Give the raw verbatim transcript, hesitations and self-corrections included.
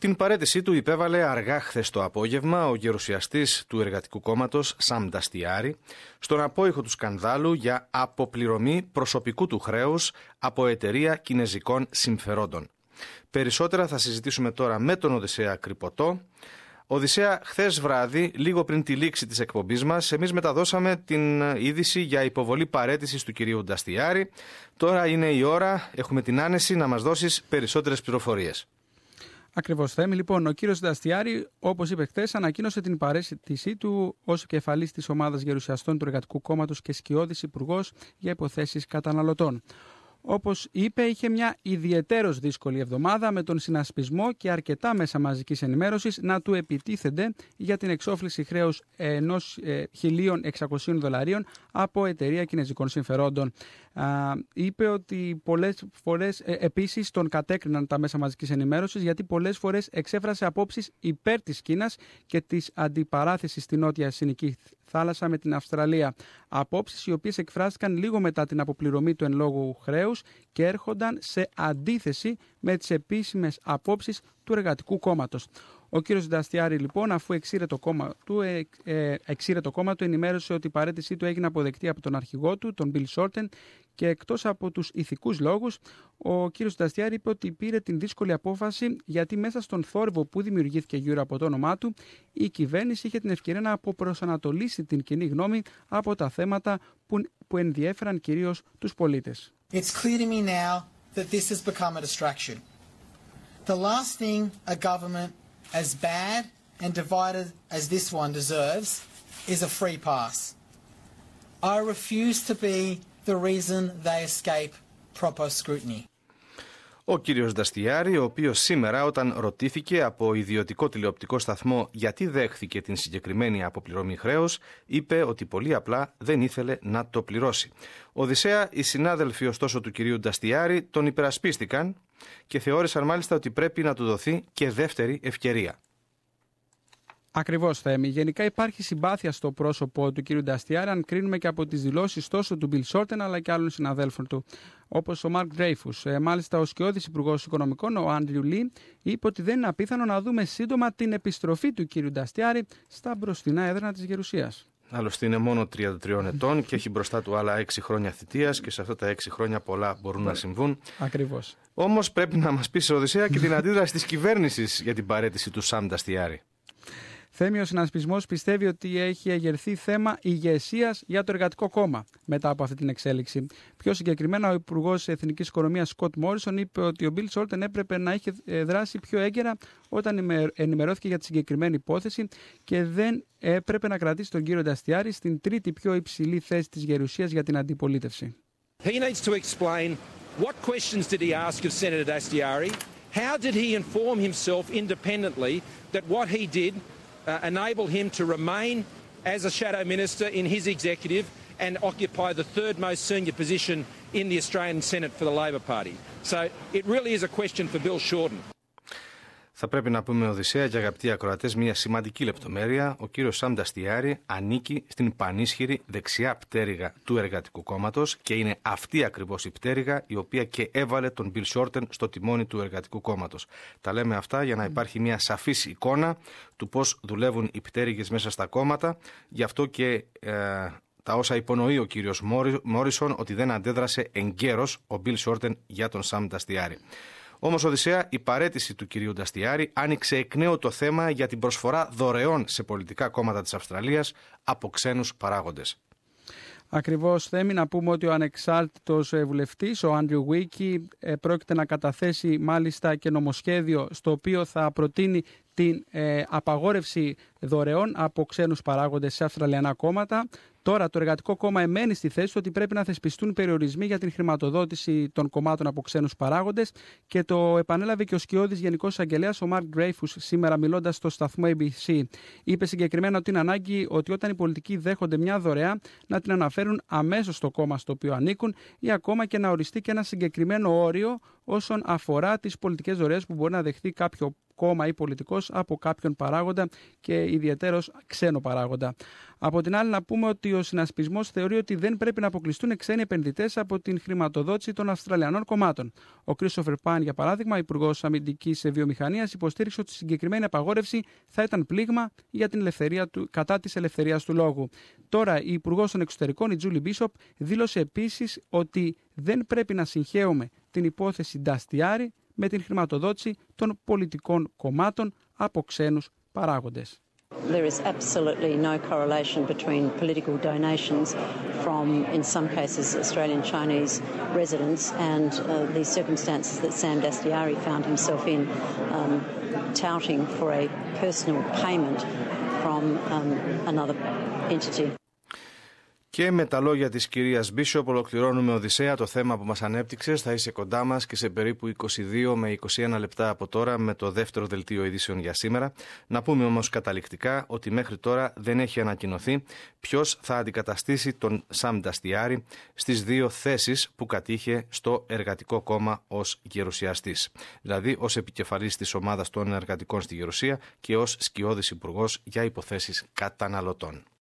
Την παραίτησή του υπέβαλε αργά χθες το απόγευμα ο γερουσιαστής του Εργατικού Κόμματος Σαμ Νταστιάρη στον απόϊχο του σκανδάλου για αποπληρωμή προσωπικού του χρέους από εταιρεία κινεζικών συμφερόντων. Περισσότερα θα συζητήσουμε τώρα με τον Οδυσσέα Κρυποτό. Οδυσσέα, χθες βράδυ, λίγο πριν τη λήξη της εκπομπής μας, εμείς μεταδώσαμε την είδηση για υποβολή παραίτησης του κυρίου Νταστιάρη. Τώρα είναι η ώρα, έχουμε την άνεση να μας δώσεις περισσότερες πληροφορίες. Ακριβώς, Θέμη. Λοιπόν, ο κύριος Νταστιάρη, όπως είπε χθες, ανακοίνωσε την παραίτησή του ως κεφαλής της ομάδας γερουσιαστών του Εργατικού Κόμματος και σκιώδης υπουργός για υποθέσεις καταναλωτών. Όπως είπε, είχε μια ιδιαιτέρως δύσκολη εβδομάδα με τον συνασπισμό και αρκετά μέσα μαζικής ενημέρωσης να του επιτίθενται για την εξόφληση χρέους ενός χίλια εξακόσια δολαρίων από εταιρεία κινεζικών συμφερόντων. Α, είπε ότι πολλές φορές ε, επίσης τον κατέκριναν τα μέσα μαζικής ενημέρωσης γιατί πολλές φορές εξέφρασε απόψεις υπέρ της Κίνας και της αντιπαράθεσης στη νότια Συνική θάλασσα με την Αυστραλία. Απόψεις οι οποίες εκφράστηκαν λίγο μετά την αποπληρωμή του εν λόγω χρέους και έρχονταν σε αντίθεση με τις επίσημες απόψεις του Εργατικού Κόμματος. Ο κύριος Νταστιάρη, λοιπόν, αφού εξήρε το κόμμα του, ε, ε, εξήρε το κόμμα του, ενημέρωσε ότι η παραίτησή του έγινε αποδεκτή από τον αρχηγό του, τον Μπιλ Σόρτεν, και εκτός από τους ηθικούς λόγους, ο κύριος Νταστιάρη είπε ότι πήρε την δύσκολη απόφαση γιατί μέσα στον θόρυβο που δημιουργήθηκε γύρω από το όνομά του, η κυβέρνηση είχε την ευκαιρία να αποπροσανατολίσει την κοινή γνώμη από τα θέματα που, που ενδιέφεραν κυρίως τους πολίτες. It's clear to me now that this has become a distraction. The last thing a government as bad and divided as this one deserves is a free pass. I refuse to be the reason they escape proper scrutiny. Ο κύριος Νταστιάρη, ο οποίος σήμερα όταν ρωτήθηκε από ιδιωτικό τηλεοπτικό σταθμό γιατί δέχθηκε την συγκεκριμένη αποπληρωμή χρέους, είπε ότι πολύ απλά δεν ήθελε να το πληρώσει. Οδυσσέα, οι συνάδελφοι ωστόσο του κυρίου Νταστιάρη τον υπερασπίστηκαν και θεώρησαν μάλιστα ότι πρέπει να του δοθεί και δεύτερη ευκαιρία. Ακριβώς, Θέμη. Γενικά υπάρχει συμπάθεια στο πρόσωπο του κ. Νταστιάρη, αν κρίνουμε και από τις δηλώσεις τόσο του Μπιλ Σόρτεν αλλά και άλλων συναδέλφων του, όπως ο Μαρκ Ντρέιφους. Ε, μάλιστα, ο σκιώδης υπουργός οικονομικών, ο Άντριου Λι, είπε ότι δεν είναι απίθανο να δούμε σύντομα την επιστροφή του κ. Νταστιάρη στα μπροστινά έδρανα της Γερουσίας. Άλλωστε είναι μόνο τριάντα τριών ετών και έχει μπροστά του άλλα έξι χρόνια θητείας και σε αυτά τα έξι χρόνια πολλά μπορούν να συμβούν. Ακριβώς. Όμως πρέπει να μας πεις, Οδυσσέα, και την αντίδραση της κυβέρνησης για την παραίτηση του Σαμ Νταστιάρη. Θέμη, ο συνασπισμός πιστεύει ότι έχει εγερθεί θέμα ηγεσίας για το Εργατικό Κόμμα μετά από αυτή την εξέλιξη. Πιο συγκεκριμένα, ο Υπουργός Εθνικής Οικονομίας Σκοτ Μόρισον είπε ότι ο Μπιλ Σόρτεν έπρεπε να είχε δράσει πιο έγκαιρα όταν ενημερώθηκε για τη συγκεκριμένη υπόθεση και δεν έπρεπε να κρατήσει τον κύριο Νταστιάρη στην τρίτη πιο υψηλή θέση της Γερουσίας για την αντιπολίτευση. He needs to explain what questions did he ask of Senator Dastiari? How did he inform himself independently that what he did Uh, enable him to remain as a shadow minister in his executive and occupy the third most senior position in the Australian Senate for the Labor Party. So it really is a question for Bill Shorten. Θα πρέπει να πούμε, Οδυσσέα και αγαπητοί ακροατές, μια σημαντική λεπτομέρεια. Ο κύριος Σαμ Νταστιάρη ανήκει στην πανίσχυρη δεξιά πτέρυγα του Εργατικού Κόμματος και είναι αυτή ακριβώς η πτέρυγα η οποία και έβαλε τον Μπιλ Σόρτεν στο τιμόνι του Εργατικού Κόμματος. Τα λέμε αυτά για να υπάρχει μια σαφής εικόνα του πώς δουλεύουν οι πτέρυγες μέσα στα κόμματα. Γι' αυτό και ε, τα όσα υπονοεί ο κύριος Μόρισον ότι δεν αντέδρασε εγκαίρος ο Μπιλ Σόρτεν για τον Σαμ Νταστιάρη. Όμως, Οδυσσέα, η παραίτηση του κυρίου Νταστιάρη άνοιξε εκ νέου το θέμα για την προσφορά δωρεών σε πολιτικά κόμματα της Αυστραλίας από ξένους παράγοντες. Ακριβώς, Θέμη, να πούμε ότι ο ανεξάρτητος βουλευτής, ο Άντριου Βίκι, πρόκειται να καταθέσει μάλιστα και νομοσχέδιο στο οποίο θα προτείνει την ε, απαγόρευση δωρεών από ξένους παράγοντες σε αυστραλιανά κόμματα. Τώρα το Εργατικό Κόμμα εμένει στη θέση ότι πρέπει να θεσπιστούν περιορισμοί για την χρηματοδότηση των κομμάτων από ξένους παράγοντες και το επανέλαβε και ο σκιώδης Γενικός Εισαγγελέας, ο Μαρκ Ντρέιφους, σήμερα μιλώντας στο σταθμό έι μπι σι. Είπε συγκεκριμένα ότι είναι ανάγκη ότι όταν οι πολιτικοί δέχονται μια δωρεά να την αναφέρουν αμέσως στο κόμμα στο οποίο ανήκουν ή ακόμα και να οριστεί και ένα συγκεκριμένο όριο όσον αφορά τις πολιτικές δωρεές που μπορεί να δεχθεί κάποιο κόμμα ή πολιτικός από κάποιον παράγοντα και ιδιαιτέρως ξένο παράγοντα. Από την άλλη, να πούμε ότι ο συνασπισμός θεωρεί ότι δεν πρέπει να αποκλειστούν ξένοι επενδυτές από την χρηματοδότηση των Αυστραλιανών κομμάτων. Ο Κρίστοφερ Παν, για παράδειγμα, υπουργός αμυντικής βιομηχανίας, υποστήριξε ότι η συγκεκριμένη απαγόρευση θα ήταν πλήγμα για την ελευθερία του, κατά της ελευθερίας του λόγου. Τώρα, η υπουργός των εξωτερικών, η Τζούλι Μπίσοπ, δήλωσε επίσης ότι δεν πρέπει να συγχέουμε την υπόθεση Νταστιάρη με την χρηματοδότηση των πολιτικών κομμάτων από ξένους παράγοντες. There is absolutely no correlation between political donations from, in some cases, Australian Chinese residents and uh, the circumstances that Sam Dastyari found himself in, um, touting for a personal payment from um, another entity. Και με τα λόγια της κυρίας Μπίσοπ ολοκληρώνουμε, Οδυσσέα, το θέμα που μας ανέπτυξες. Θα είσαι κοντά μας και σε περίπου είκοσι δύο με είκοσι ένα λεπτά από τώρα με το δεύτερο δελτίο ειδήσεων για σήμερα. Να πούμε όμως καταληκτικά ότι μέχρι τώρα δεν έχει ανακοινωθεί ποιος θα αντικαταστήσει τον Σαμ Νταστιάρη στις δύο θέσεις που κατήχε στο Εργατικό Κόμμα ως γερουσιαστής. Δηλαδή ως επικεφαλής της ομάδας των εργατικών στη Γερουσία και ως σκιώδης υπουργός για υποθέσεις καταναλωτών.